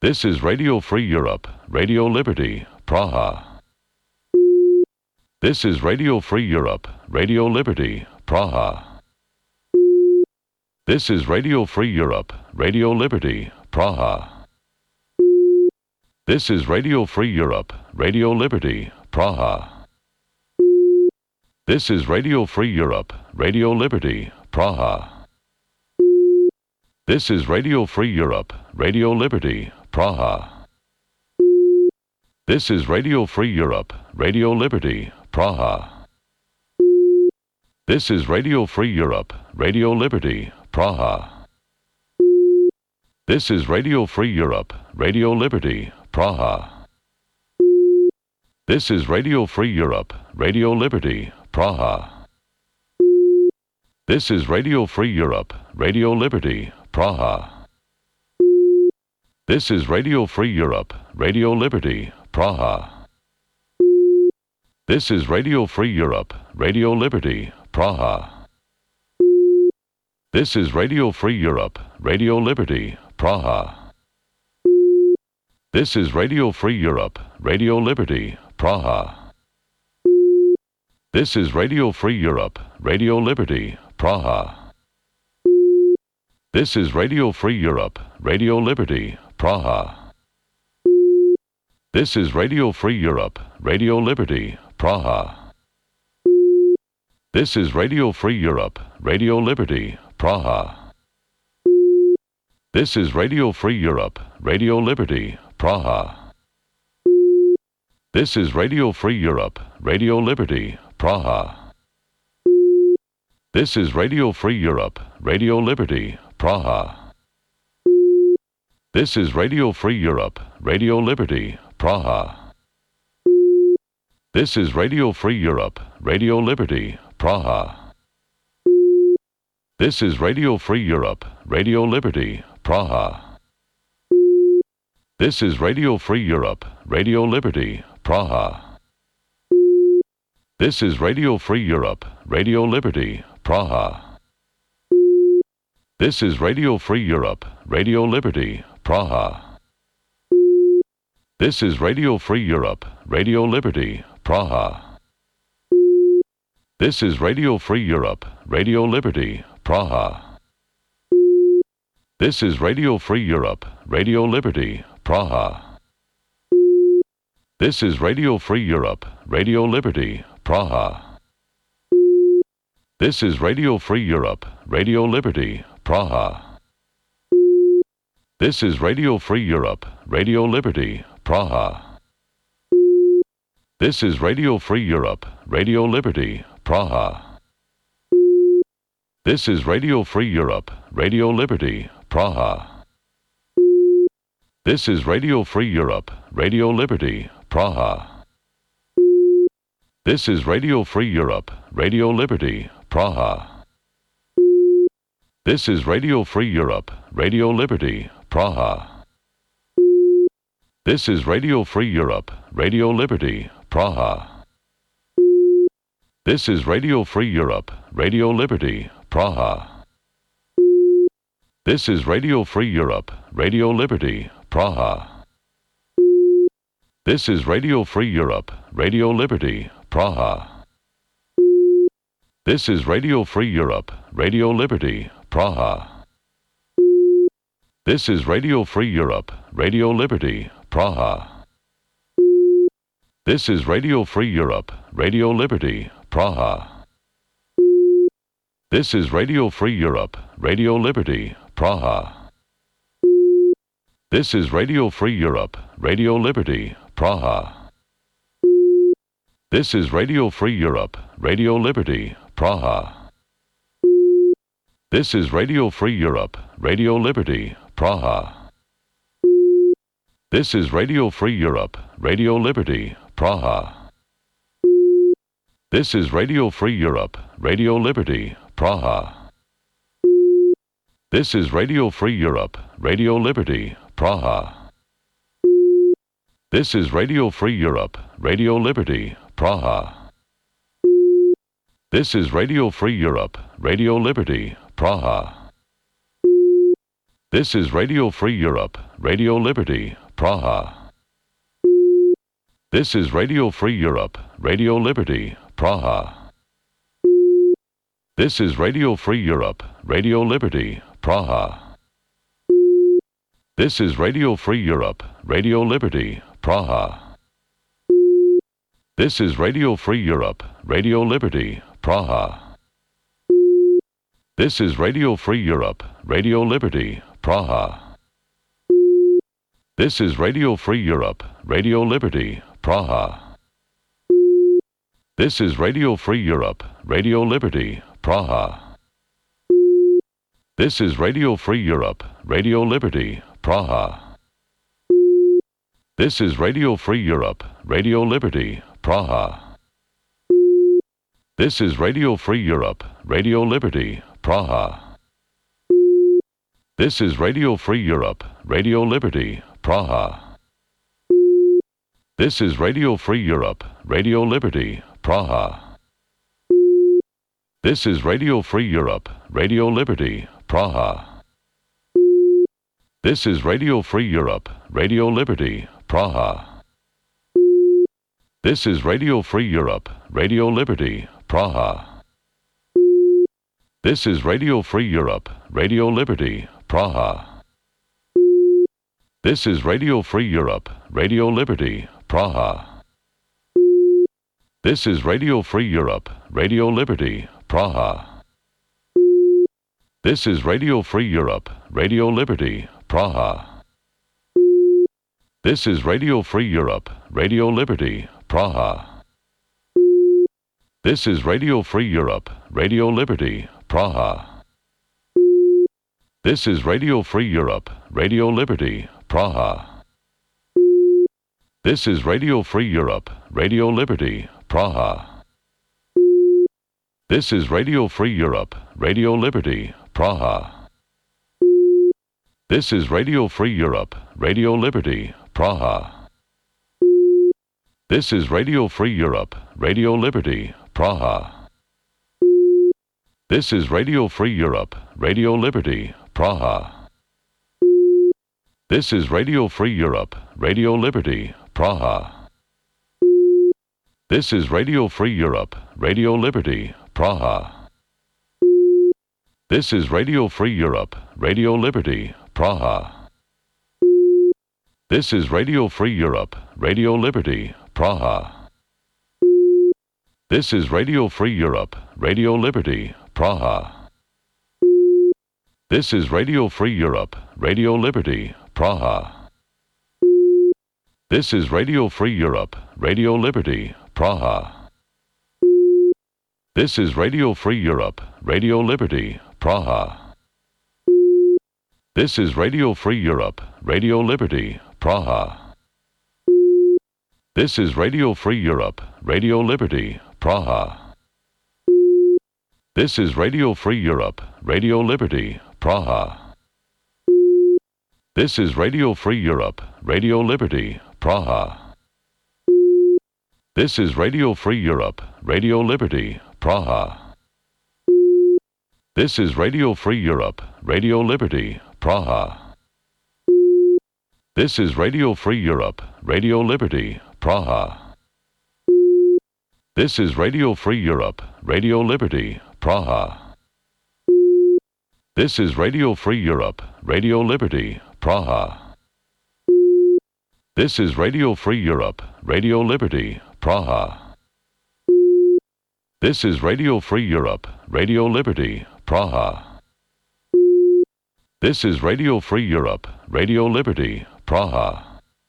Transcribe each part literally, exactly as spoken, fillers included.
This is Radio Free Europe, Radio Liberty, Praha. This is Radio Free Europe, Radio Liberty, Praha. This is Radio Free Europe, Radio Liberty, Praha. This is Radio Free Europe, Radio Liberty, Praha. This is Radio Free Europe, Radio Liberty, Praha. This is Radio Free Europe, Radio Liberty, Praha. This is Radio Free Europe, Radio Liberty, Praha. This is Radio Free Europe, Radio Liberty, Praha. This is Radio Free Europe, Radio Liberty, Praha. This is Radio Free Europe, Radio Liberty, Praha. This is Radio Free Europe, Radio Liberty, Praha. This is Radio Free Europe, Radio Liberty, Praha. This is Radio Free Europe, Radio Liberty, Praha. This is Radio Free Europe, Radio Liberty, Praha. This is Radio Free Europe, Radio Liberty, Praha. This is Radio Free Europe, Radio Liberty, Praha. This is Radio Free Europe, Radio Liberty, Praha. This is Radio Free Europe, Radio Liberty, Praha. This is Radio Free Europe, Radio Liberty, Praha. This is Radio Free Europe, Radio Liberty, Praha. This is Radio Free Europe, Radio Liberty, Praha. This is Radio Free Europe, Radio Liberty, Praha. This is Radio Free Europe, Radio Liberty, Praha. This is Radio Free Europe, Radio Liberty, Praha. This is Radio Free Europe, Radio Liberty, Praha. This is Radio Free Europe, Radio Liberty, Praha. This is Radio Free Europe, Radio Liberty, Praha. This is Radio Free Europe, Radio Liberty, Praha. This is Radio Free Europe, Radio Liberty, Praha. This is Radio Free Europe, Radio Liberty, Praha. This is Radio Free Europe, Radio Liberty, Praha. This is Radio Free Europe, Radio Liberty, Praha. This is Radio Free Europe, Radio Liberty, Praha. This is Radio Free Europe, Radio Liberty, Praha. This is Radio Free Europe, Radio Liberty, Praha. This is Radio Free Europe, Radio Liberty, Praha. This is Radio Free Europe, Radio Liberty, Praha. This is Radio Free Europe, Radio Liberty, Praha. This is Radio Free Europe, Radio Liberty, Praha. This is Radio Free Europe, Radio Liberty, Praha. This is Radio Free Europe, Radio Liberty, Praha. This is Radio Free Europe, Radio Liberty, Praha. This is Radio Free Europe, Radio Liberty, Praha. This is Radio Free Europe, Radio Liberty, Praha. This is Radio Free Europe, Radio Liberty, Praha. This is Radio Free Europe, Radio Liberty, Praha. This is Radio Free Europe, Radio Liberty, Praha. This is Radio Free Europe, Radio Liberty, Praha. This is Radio Free Europe, Radio Liberty, Praha. This is Radio Free Europe, Radio Liberty, Praha. This is Radio Free Europe, Radio Liberty, Praha. This is Radio Free Europe, Radio Liberty, Praha. This is Radio Free Europe, Radio Liberty, Praha. This is Radio Free Europe, Radio Liberty, Praha. This is Radio Free Europe, Radio Liberty, Praha. This is Radio Free Europe, Radio Liberty, Praha. This is Radio Free Europe, Radio Liberty, Praha. This is Radio Free Europe, Radio Liberty, Praha. This is Radio Free Europe, Radio Liberty, Praha. This is Radio Free Europe, Radio Liberty, Praha. This is Radio Free Europe, Radio Liberty, Praha. This is Radio Free Europe, Radio Liberty, Praha. This is Radio Free Europe, Radio Liberty, Praha. This is Radio Free Europe, Radio Liberty, Praha. This is Radio Free Europe, Radio Liberty, Praha. This is Radio Free Europe, Radio Liberty, Praha. This is Radio Free Europe, Radio Liberty, Praha. This is Radio Free Europe, Radio Liberty, Praha. This is Radio Free Europe, Radio Liberty, Praha. This is Radio Free Europe, Radio Liberty, Praha. This is Radio Free Europe, Radio Liberty, Praha. This is Radio Free Europe, Radio Liberty, Praha. This is Radio Free Europe, Radio Liberty, Praha. This is Radio Free Europe, Radio Liberty, Praha. This is Radio Free Europe, Radio Liberty, Praha. This is Radio Free Europe, Radio Liberty, Praha. This is Radio Free Europe, Radio Liberty, Praha. This is Radio Free Europe, Radio Liberty, Praha. This is Radio Free Europe, Radio Liberty, Praha. This is Radio Free Europe, Radio Liberty, Praha. This is Radio Free Europe, Radio Liberty, Praha. This is Radio Free Europe, Radio Liberty, Praha. This is Radio Free Europe, Radio Liberty, Praha. This is Radio Free Europe, Radio Liberty, Praha. This is Radio Free Europe, Radio Liberty, Praha. This is Radio Free Europe, Radio Liberty, Praha. This is Radio Free Europe, Radio Liberty, Praha. This is Radio Free Europe, Radio Liberty, Praha. This is Radio Free Europe, Radio Liberty, Praha. This is Radio Free Europe, Radio Liberty, Praha. This is Radio Free Europe, Radio Liberty, Praha. This is Radio Free Europe, Radio Liberty, Praha. This is Radio Free Europe, Radio Liberty, Praha. This is Radio Free Europe, Radio Liberty, Praha. This is Radio Free Europe, Radio Liberty, Praha. This is Radio Free Europe, Radio Liberty, Praha. This is Radio Free Europe, Radio Liberty, Praha. This is Radio Free Europe, Radio Liberty, Praha. This is Radio Free Europe, Radio Liberty, Praha. This is Radio Free Europe, Radio Liberty, Praha. This is Radio Free Europe, Radio Liberty, Praha. This is Radio Free Europe, Radio Liberty, Praha. This is Radio Free Europe, Radio Liberty, Praha.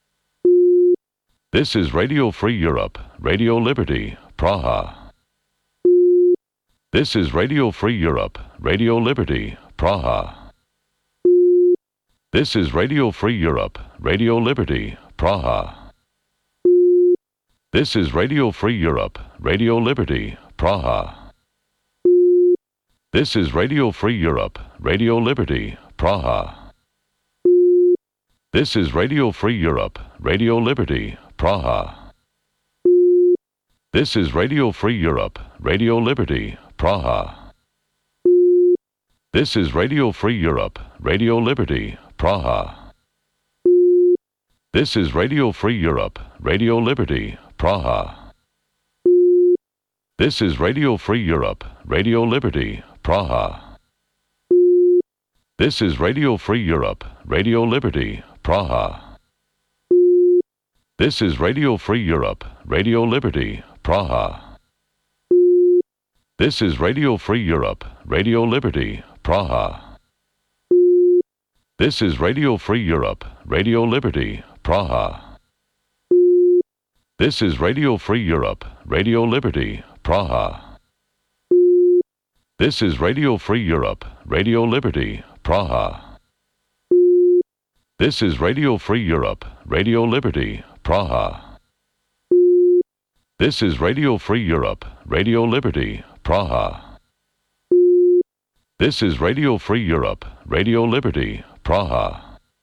This is Radio Free Europe, Radio Liberty, Praha. This is Radio Free Europe, Radio Liberty, Praha. This is Radio Free Europe, Radio Liberty, Praha. This is Radio Free Europe, Radio Liberty, Praha. This is Radio Free Europe, Radio Liberty, Praha. This is Radio Free Europe, Radio Liberty, Praha. This is Radio Free Europe, Radio Liberty, Praha. This is Radio Free Europe, Radio Liberty, Praha. This is Radio Free Europe, Radio Liberty, Praha. This is Radio Free Europe, Radio Liberty, Praha. This is Radio Free Europe, Radio Liberty, Praha. This is Radio Free Europe, Radio Liberty, Praha. This is Radio Free Europe, Radio Liberty, Praha. This is Radio Free Europe, Radio Liberty, Praha. This is Radio Free Europe, Radio Liberty, Praha. This is Radio Free Europe, Radio Liberty, Praha. This is Radio Free Europe, Radio Liberty, Praha. This is Radio Free Europe, Radio Liberty, Praha. This is Radio Free Europe, Radio Liberty, Praha.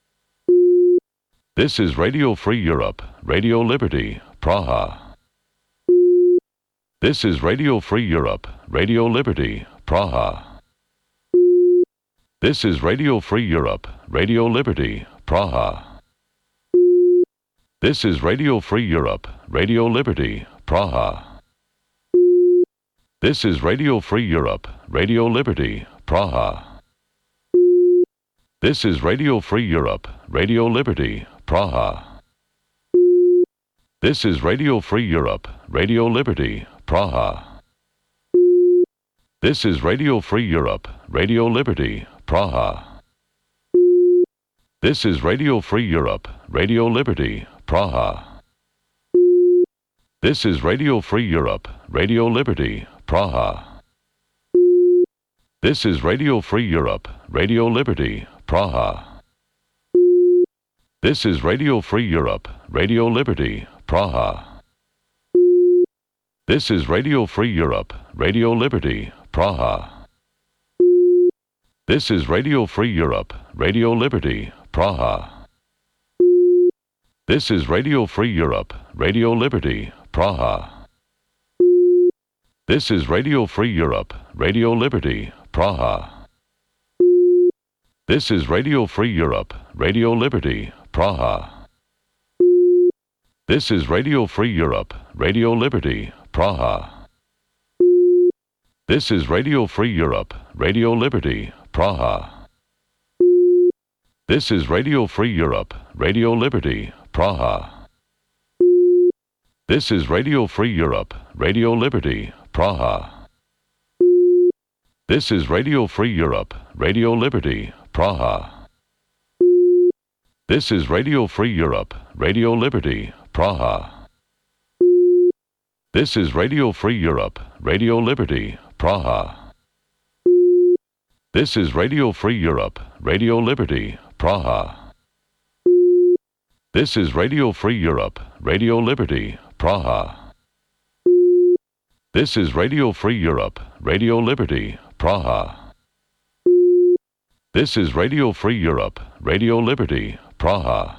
This is Radio Free Europe, Radio Liberty, Praha. This is Radio Free Europe, Radio Liberty, Praha. This is Radio Free Europe, Radio Liberty, Praha. This is Radio Free Europe, Radio Liberty, Praha. This is Radio Free Europe, Radio Liberty, Praha. This is Radio Free Europe, Radio Liberty, Praha. This is Radio Free Europe, Radio Liberty, Praha. This is Radio Free Europe, Radio Liberty, Praha. This is Radio Free Europe, Radio Liberty, Praha. This is Radio Free Europe, Radio Liberty, Praha. This is Radio Free Europe, Radio Liberty, Praha. This is Radio Free Europe, Radio Liberty, Praha. This is Radio Free Europe, Radio Liberty, Praha. This is Radio Free Europe, Radio Liberty, Praha. This is Radio Free Europe, Radio Liberty, Praha. This is Radio Free Europe, Radio Liberty, Praha. This is Radio Free Europe, Radio Liberty, Praha. This is Radio Free Europe, Radio Liberty, Praha. This is Radio Free Europe, Radio Liberty, Praha. This is Radio Free Europe, Radio Liberty, Praha. This is Radio Free Europe, Radio Liberty, Praha. This is Radio Free Europe, Radio Liberty, Praha. This is Radio Free Europe, Radio Liberty, Praha. This is Radio Free Europe, Radio Liberty, Praha. This is Radio Free Europe, Radio Liberty, Praha. This is Radio Free Europe, Radio Liberty, Praha. This is Radio Free Europe, Radio Liberty, Praha. This is Radio Free Europe, Radio Liberty, Praha.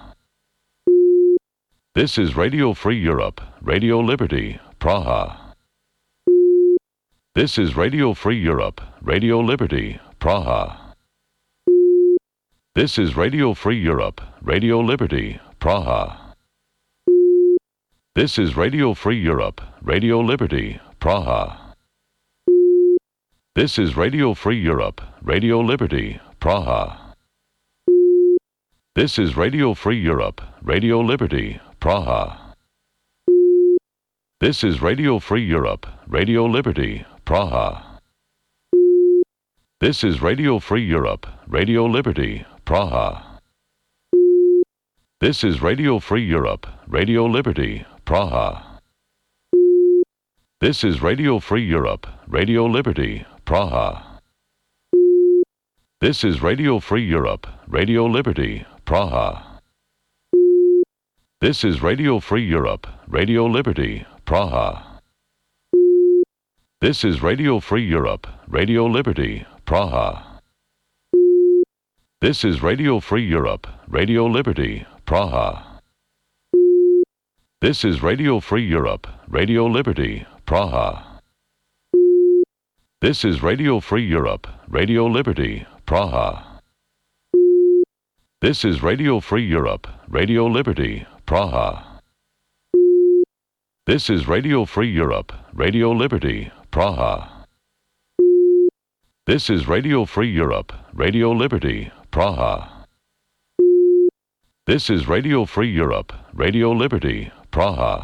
This is Radio Free Europe, Radio Liberty, Praha. This is Radio Free Europe, Radio Liberty, Praha. This is Radio Free Europe, Radio Liberty, Praha. This is Radio Free Europe, Radio Liberty, Praha. This is Radio Free Europe, Radio Liberty, Praha. This is Radio Free Europe, Radio Liberty, Praha. This is Radio Free Europe, Radio Liberty, Praha. This is Radio Free Europe, Radio Liberty, Praha. This is Radio Free Europe, Radio Liberty, Praha. This is Radio Free Europe, Radio Liberty, Praha. This is Radio Free Europe, Radio Liberty, Praha. This is Radio Free Europe, Radio Liberty, Praha. This is Radio Free Europe, Radio Liberty, Praha. This is Radio Free Europe, Radio Liberty, Praha. This is Radio Free Europe, Radio Liberty, Praha. This is Radio Free Europe, Radio Liberty, Praha. This is Radio Free Europe, Radio Liberty, Praha. This is Radio Free Europe, Radio Liberty, Praha. This is Radio Free Europe, Radio Liberty, Praha. This is Radio Free Europe, Radio Liberty, Praha.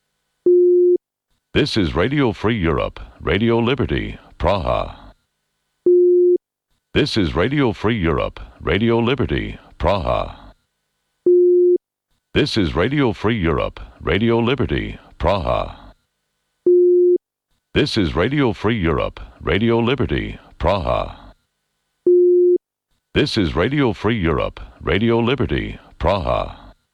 This is Radio Free Europe, Radio Liberty, Praha. This is Radio Free Europe, Radio Liberty, Praha. This is Radio Free Europe, Radio Liberty, Praha. This is Radio Free Europe, Radio Liberty, Praha. This is Radio Free Europe, Radio Liberty, Praha.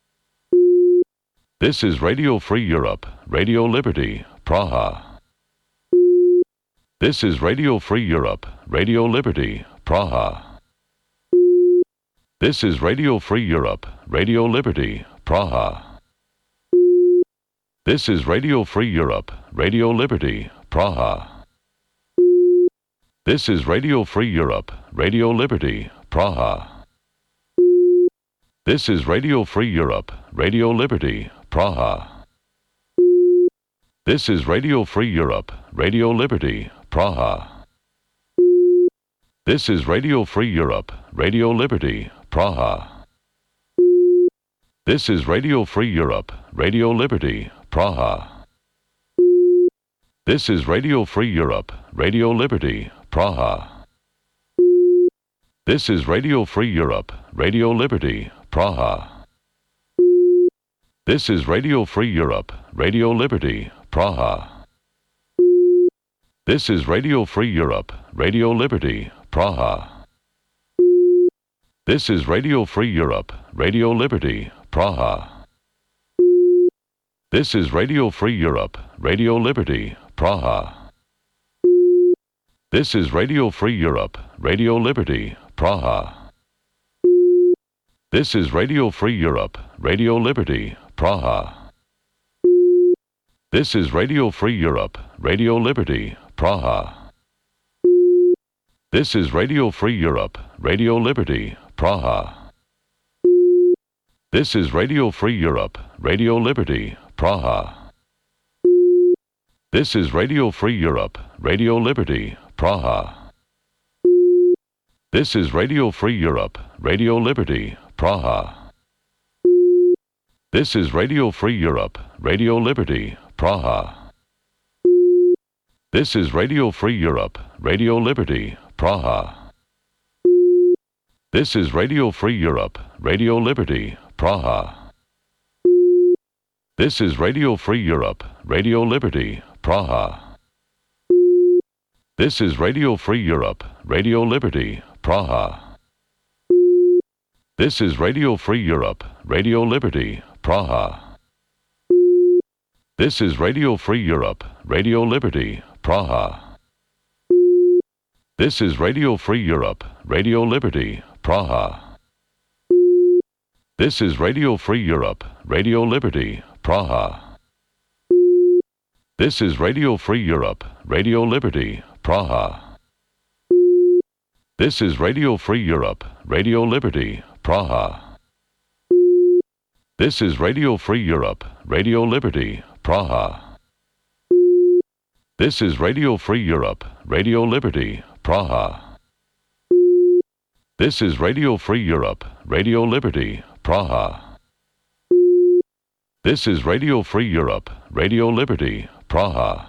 This is Radio Free Europe, Radio Liberty, Praha. This is Radio Free Europe, Radio Liberty, Praha. This is Radio Free Europe, Radio Liberty, Praha. This is Radio Free Europe, Radio Liberty, Praha. This is Radio Free Europe, Radio Liberty, Praha. This is Radio Free Europe, Radio Liberty, Praha. This is Radio Free Europe, Radio Liberty, Praha. This is Radio Free Europe, Radio Liberty, Praha. This is Radio Free Europe, Radio Liberty, Praha. This is Radio Free Europe, Radio Liberty, Praha. This is Radio Free Europe, Radio Liberty, Praha. This is Radio Free Europe, Radio Liberty, Praha. This is Radio Free Europe, Radio Liberty, Praha. This is Radio Free Europe, Radio Liberty, Praha. This is Radio Free Europe, Radio Liberty, Praha. This is Radio Free Europe, Radio Liberty, Praha. This is Radio Free Europe, Radio Liberty, Praha. This is Radio Free Europe, Radio Liberty, Praha. This is Radio Free Europe, Radio Liberty, Praha. This is Radio Free Europe, Radio Liberty, Praha. This is Radio Free Europe, Radio Liberty, Praha. This is Radio Free Europe, Radio Liberty, Praha. This is Radio Free Europe, Radio Liberty, Praha. This is Radio Free Europe, Radio Liberty, Praha. This is Radio Free Europe, Radio Liberty, Praha. This is Radio Free Europe, Radio Liberty, Praha. This is Radio Free Europe, Radio Liberty, Praha. This is Radio Free Europe, Radio Liberty, Praha. This is Radio Free Europe, Radio Liberty, Praha. This is Radio Free Europe, Radio Liberty, Praha. This is Radio Free Europe, Radio Liberty, Praha. This is Radio Free Europe, Radio Liberty, Praha. This is Radio Free Europe, Radio Liberty, Praha. This is Radio Free Europe, Radio Liberty, Praha. This is Radio Free Europe, Radio Liberty, Praha. This is Radio Free Europe, Radio Liberty, Praha. This is Radio Free Europe, Radio Liberty, Praha.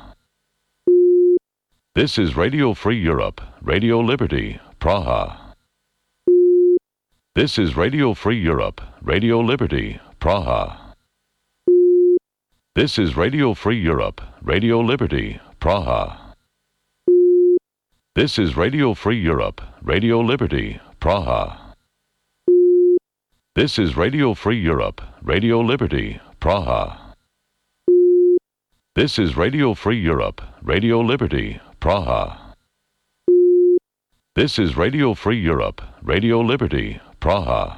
This is Radio Free Europe, Radio Liberty, Praha. This is Radio Free Europe, Radio Liberty, Praha. This is Radio Free Europe, Radio Liberty, Praha. This is Radio Free Europe, Radio Liberty, Praha. This is Radio Free Europe, Radio Liberty, Praha. This is Radio Free Europe, Radio Liberty, Praha. This is Radio Free Europe, Radio Liberty, Praha.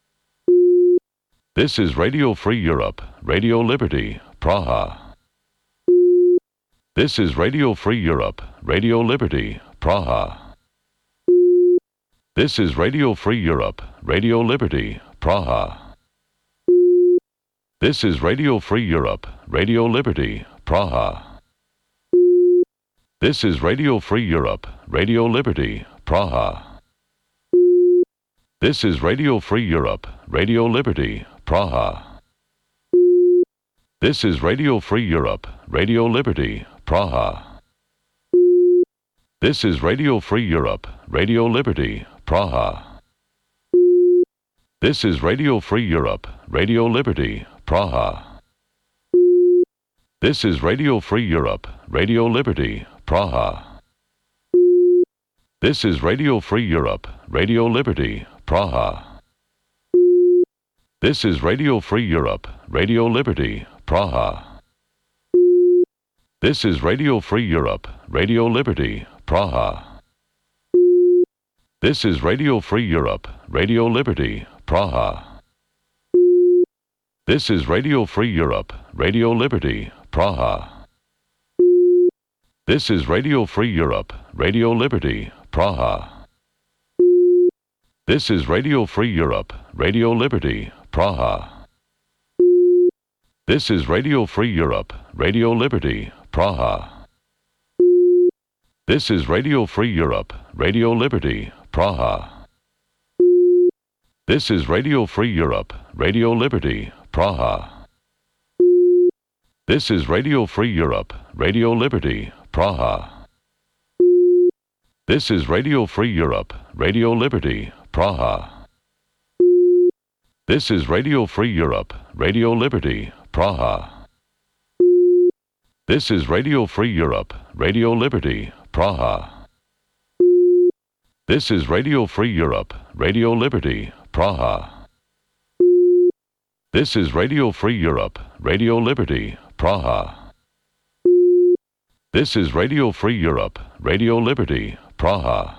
This is Radio Free Europe, Radio Liberty, Praha. This is Radio Free Europe, Radio Liberty, Praha. This is Radio Free Europe, Radio Liberty, Praha. This is Radio Free Europe, Radio Liberty, Praha. This is Radio Free Europe, Radio Liberty, Praha. This is Radio Free Europe, Radio Liberty, Praha. This is Radio Free Europe, Radio Liberty, Praha. This is Radio Free Europe, Radio Liberty, Praha. This is Radio Free Europe, Radio Liberty, Praha. This is Radio Free Europe, Radio Liberty, Praha. This is Radio Free Europe, Radio Liberty, Praha. This is Radio Free Europe, Radio Liberty, Praha. This is Radio Free Europe, Radio Liberty, Praha. This is Radio Free Europe, Radio Liberty, Praha. This is Radio Free Europe, Radio Liberty, Praha. This is Radio Free Europe, Radio Liberty, Praha. This is Radio Free Europe, Radio Liberty, Praha. This is Radio Free Europe, Radio Liberty, Praha. This is Radio Free Europe, Radio Liberty, Praha. This is Radio Free Europe, Radio Liberty, Praha. This is Radio Free Europe, Radio Liberty, Praha. This is Radio Free Europe, Radio Liberty, Praha. This is Radio Free Europe, Radio Liberty, Praha. This is Radio Free Europe, Radio Liberty, Praha. This is Radio Free Europe, Radio Liberty, Praha. This is Radio Free Europe, Radio Liberty, Praha. This is Radio Free Europe, Radio Liberty, Praha.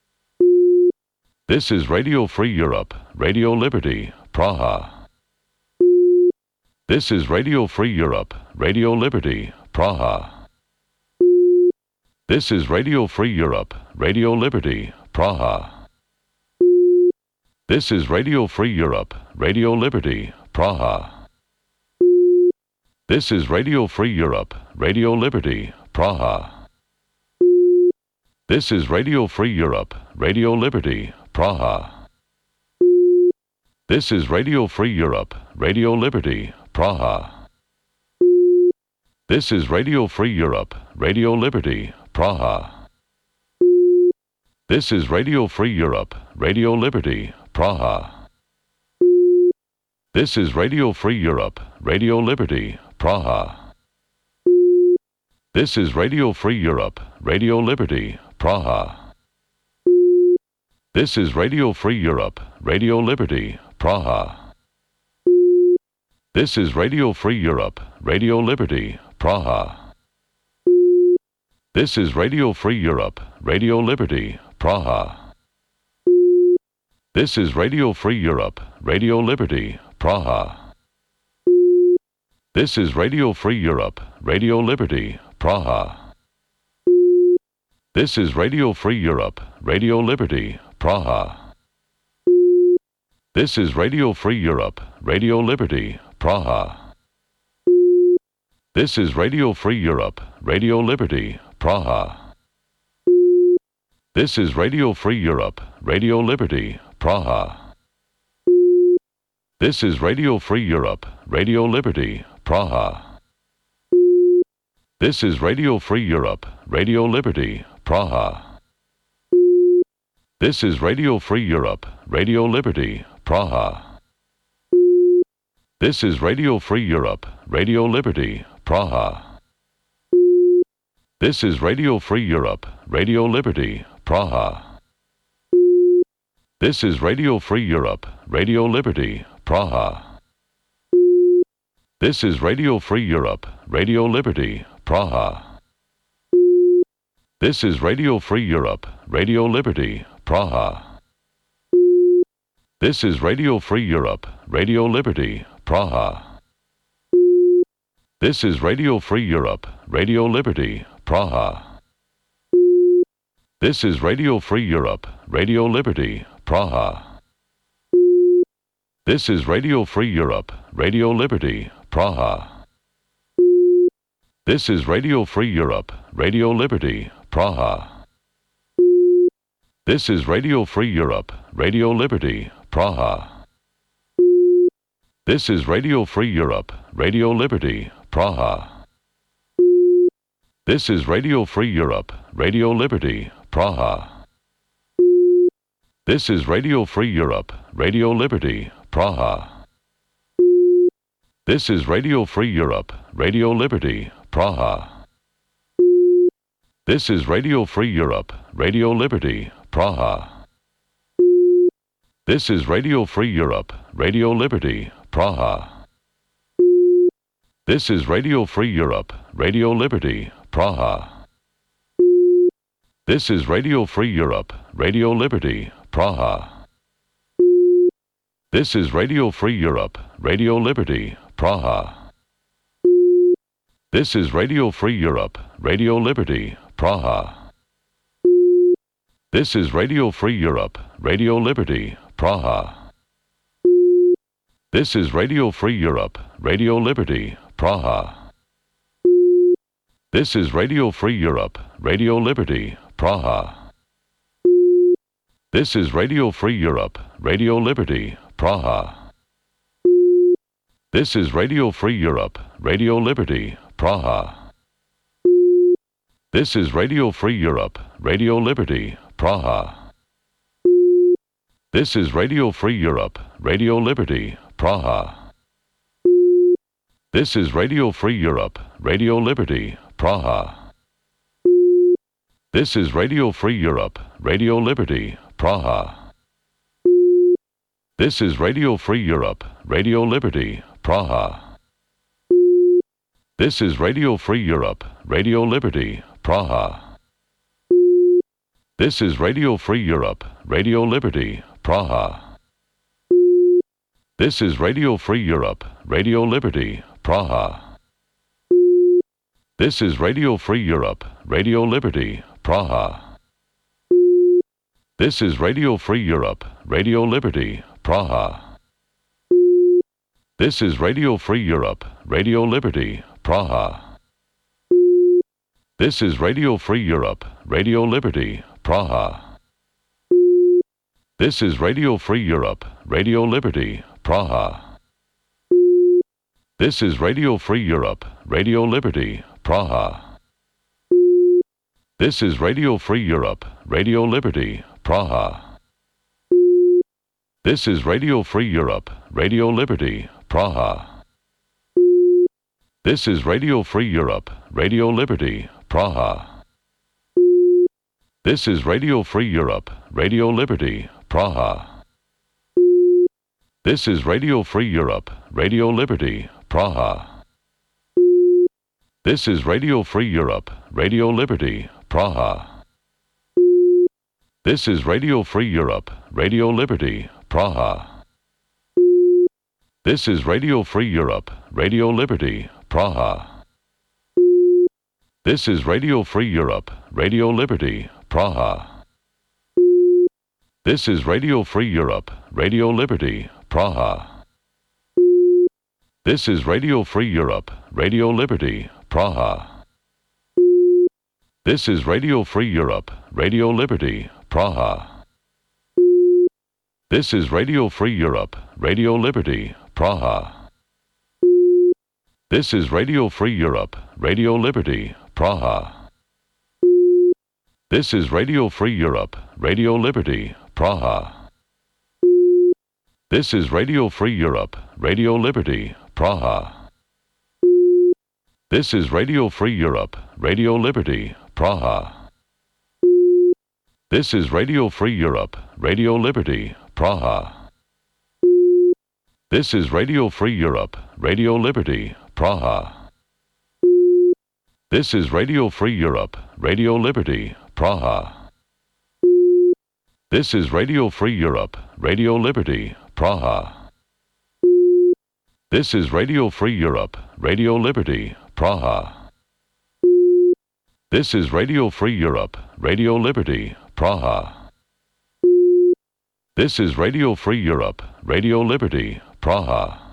This is Radio Free Europe, Radio Liberty, Praha. This is Radio Free Europe, Radio Liberty, Praha. This is Radio Free Europe, Radio Liberty, Praha. This is Radio Free Europe, Radio Liberty, Praha. This is Radio Free Europe, Radio Liberty, Praha. This is Radio Free Europe, Radio Liberty, Praha. This is Radio Free Europe, Radio Liberty, Praha. This is Radio Free Europe, Radio Liberty, Praha. This is Radio Free Europe, Radio Liberty, Praha. This is Radio Free Europe, Radio Liberty, Praha. This is Radio Free Europe, Radio Liberty, Praha. This is Radio Free Europe, Radio Liberty, Praha. This is Radio Free Europe, Radio Liberty, Praha. This is Radio Free Europe, Radio Liberty, Praha. This is Radio Free Europe, Radio Liberty, Praha. This is Radio Free Europe, Radio Liberty, Praha. This is Radio Free Europe, Radio Liberty, Praha. This is Radio Free Europe, Radio Liberty, Praha. This is Radio Free Europe, Radio Liberty, Praha. This is Radio Free Europe, Radio Liberty, Praha. This is Radio Free Europe, Radio Liberty, Praha. This is Radio Free Europe, Radio Liberty, Praha. This is Radio Free Europe, Radio Liberty, Praha. This is Radio Free Europe, Radio Liberty, Praha. This is Radio Free Europe, Radio Liberty, Praha. This is Radio Free Europe, Radio Liberty, Praha. This is Radio Free Europe, Radio Liberty, Praha. This is Radio Free Europe, Radio Liberty, Praha. This is Radio Free Europe, Radio Liberty, Praha. This is Radio Free Europe, Radio Liberty, Praha. This is Radio Free Europe, Radio Liberty, Praha. This is Radio Free Europe, Radio Liberty, Praha. This is Radio Free Europe, Radio Liberty, Praha. This is Radio Free Europe, Radio Liberty, Praha. This is Radio Free Europe, Radio Liberty, Praha. This is Radio Free Europe, Radio Liberty, Praha. This is Radio Free Europe, Radio Liberty, Praha. This is Radio Free Europe, Radio Liberty, Praha. This is Radio Free Europe, Radio Liberty, Praha. This is Radio Free Europe, Radio Liberty, Praha. This is Radio Free Europe, Radio Liberty, Praha. This is Radio Free Europe, Radio Liberty, Praha. This is Radio Free Europe, Radio Liberty, Praha. This is Radio Free Europe, Radio Liberty, Praha. This is Radio Free Europe, Radio Liberty, Praha. This is Radio Free Europe, Radio Liberty, Praha. This is Radio Free Europe, Radio Liberty, Praha. This is Radio Free Europe, Radio Liberty, Praha. This is Radio Free Europe, Radio Liberty, Praha. This is Radio Free Europe, Radio Liberty, Praha. This is Radio Free Europe, Radio Liberty, Praha. This is Radio Free Europe, Radio Liberty, Praha. This is Radio Free Europe, Radio Liberty, Praha. This is Radio Free Europe, Radio Liberty, Praha. This is Radio Free Europe, Radio Liberty, Praha. This is Radio Free Europe, Radio Liberty, Praha. This is Radio Free Europe, Radio Liberty, Praha. This is Radio Free Europe, Radio Liberty, Praha. This is Radio Free Europe, Radio Liberty, Praha. This is Radio Free Europe, Radio Liberty, Praha. This is Radio Free Europe, Radio Liberty, Praha. This is Radio Free Europe, Radio Liberty, Praha. This is Radio Free Europe, Radio Liberty, Praha. This is Radio Free Europe, Radio Liberty, Praha. This is Radio Free Europe, Radio Liberty, Praha. This is Radio Free Europe, Radio Liberty, Praha. This is Radio Free Europe, Radio Liberty, Praha. This is Radio Free Europe, Radio Liberty, Praha. This is Radio Free Europe, Radio Liberty, Praha. This is Radio Free Europe, Radio Liberty, Praha. This is Radio Free Europe, Radio Liberty, Praha. This is Radio Free Europe, Radio Liberty, Praha. This is Radio Free Europe, Radio Liberty, Praha. This is Radio Free Europe, Radio Liberty, Praha. This is Radio Free Europe, Radio Liberty, Praha. This is Radio Free Europe, Radio Liberty, Praha. This is Radio Free Europe, Radio Liberty, Praha. This is Radio Free Europe, Radio Liberty, Praha. This is Radio Free Europe, Radio Liberty, Praha. This is Radio Free Europe, Radio Liberty, Praha. This is Radio Free Europe, Radio Liberty, Praha. This is Radio Free Europe, Radio Liberty, Praha. This is Radio Free Europe, Radio Liberty, Praha. This is Radio Free Europe, Radio Liberty, Praha. This is Radio Free Europe, Radio Liberty, Praha. This is Radio Free Europe, Radio Liberty, Praha. This is Radio Free Europe, Radio Liberty, Praha.